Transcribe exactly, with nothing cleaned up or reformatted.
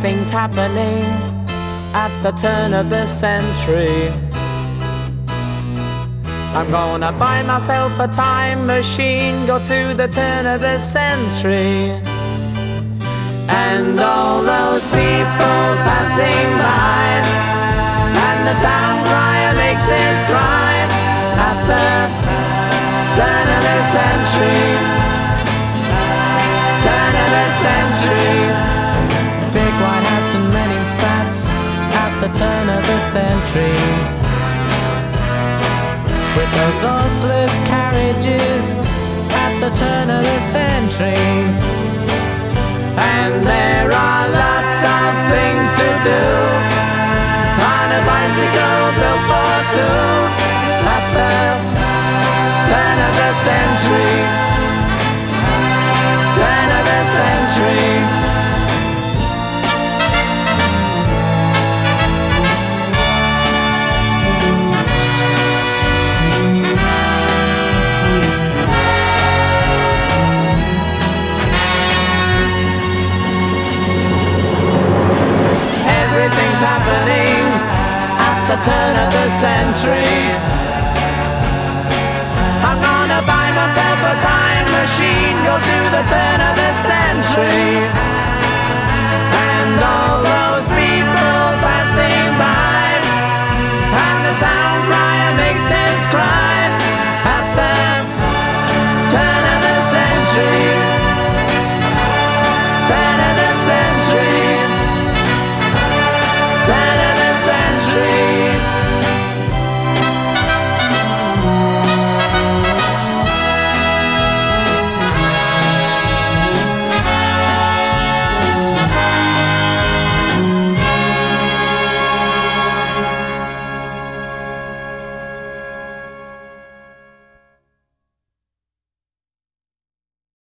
Everything's happening at the turn of the century. I'm gonna buy myself a time machine, go to the turn of the century. And all those people passing by, and the town crier makes his cry at the turn of the century. Turn of the century. Big white hats and men in spats at the turn of the century. With those horseless carriages at the turn of the century. And there are lots of things to do on a bicycle built for two at the turn of the century. Turn of the century. Everything's happening at the turn of the century. I'm gonna buy myself a time machine, go to the turn of the century.